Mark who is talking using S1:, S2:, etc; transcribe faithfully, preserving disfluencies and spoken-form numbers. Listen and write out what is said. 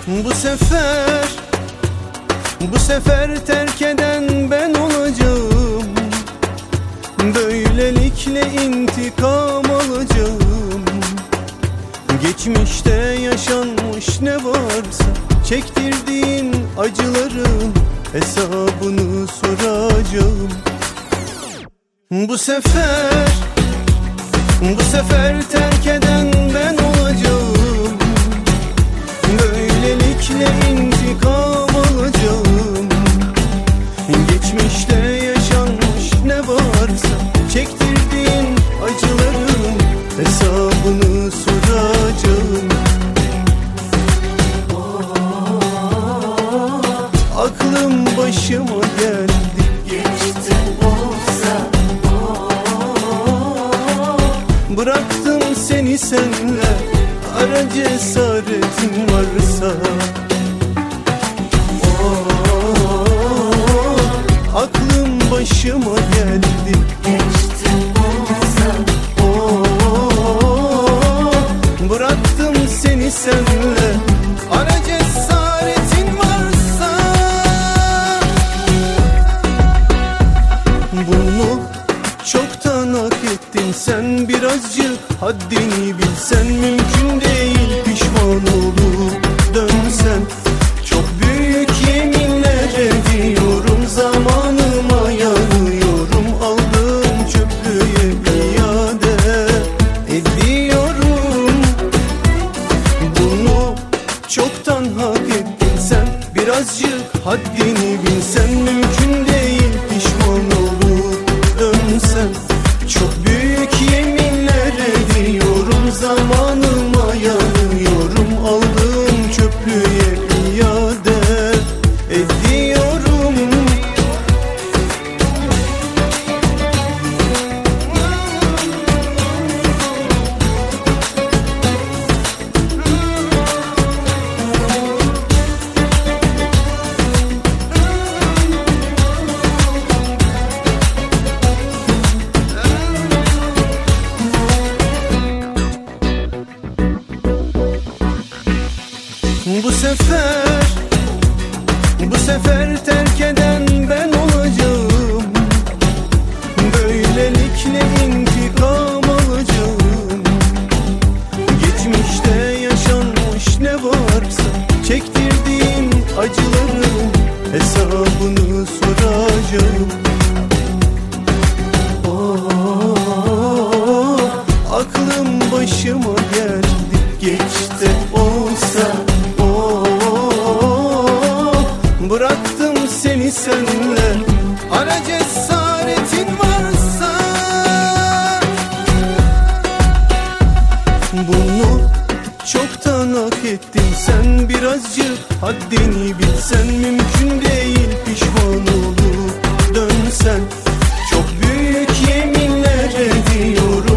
S1: Bu sefer, bu sefer terk eden ben olacağım. Böylelikle intikam alacağım. Geçmişte yaşanmış ne varsa, çektirdiğin acıların hesabını soracağım. Bu sefer, bu sefer terk eden ben olacağım. Böylelikle intikam alacağım. Geçmişte yaşanmış ne varsa, çektirdiğin acıların hesabını soracağım. Aklım başıma geldi,
S2: geçti olsa.
S1: Bıraktım seni senle, ara cesaretin varsa. Aklım başıma geldi,
S2: Geçti olsa.
S1: Bıraktım seni senle, ara cesaretin varsa. Bunu çoktan hak ettin sen, birazcık haddini bilsen. Mümkün değil pişman olup dönsen. Çok büyük yeminler ediyorum, zamanıma yanıyorum. Aldığım çöplüğe iade ediyorum. Bunu çoktan hak ettin sen, birazcık haddini bilsen. Mümkün değil pişman olup dönsen. Çok büyük yeminler ediyorum, zamanıma yanıyorum. Aldığım çöplüğe iade ediyorum. Bu sefer, bu sefer terk eden ben olacağım. Böylelikle intikam alacağım. Geçmişte yaşanmış ne varsa, çektirdiğim acıların hesabını soracağım. Oh, aklım başıma geldi, geç de olsa. Bıraktım seni senle, ara cesaretin varsa. Bunu çoktan hak ettin sen, birazcık haddini bilsen. Mümkün değil pişman olup dönsen. Çok büyük yeminler ediyorum,